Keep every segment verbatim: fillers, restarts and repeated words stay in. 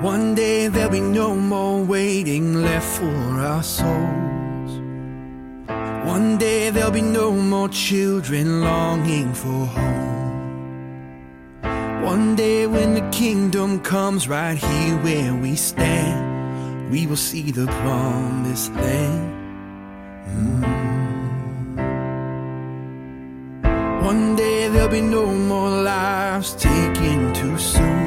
One day there'll be no more waiting left for our souls. One day there'll be no more children longing for home. One day when the kingdom comes right here where we stand, we will see the promised land. Mm. One day there'll be no more lives taken too soon.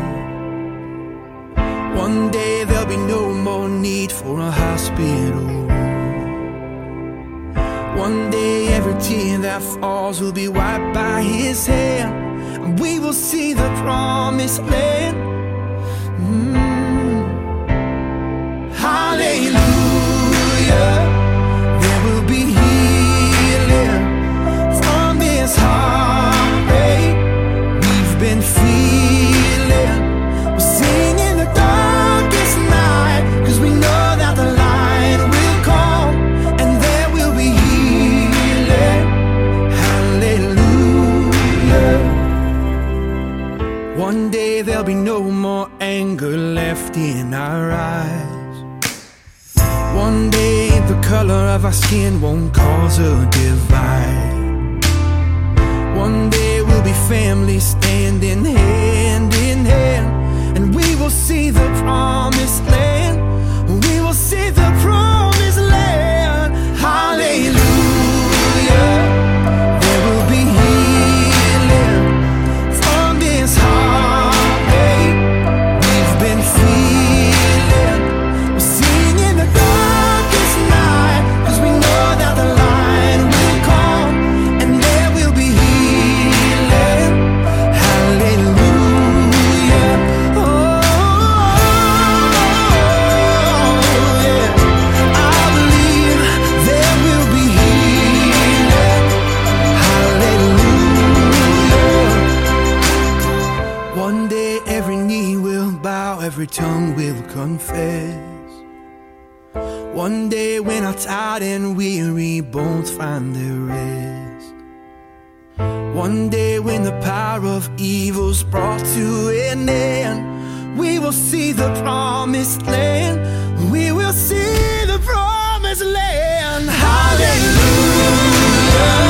One day there'll be no more need for a hospital room. One day every tear that falls will be wiped by His hand, and we will see the promised land. Mm. Hallelujah. There will be healing from this heartache we've been feeling. We're singing the darkest night, 'cause we know that the light will come, and there will be healing. Hallelujah. One day there'll be no more anger left in our eyes. One day the color of our skin won't cause a divide. One day we'll be family standing hand in hand, and we will see the promised land. We will see the promised land. Hallelujah. There will be healing from this heartache we've been feeling. We're singing the darkest night, 'cause we know that the light will come, and there will be healing. Hallelujah. Oh, yeah. I believe there will be healing. Hallelujah. One day every knee will bow, every tongue will confess. One day when our tired and weary bones find their rest. One day when the power of evil's brought to an end, we will see the promised land. We will see the promised land. Hallelujah.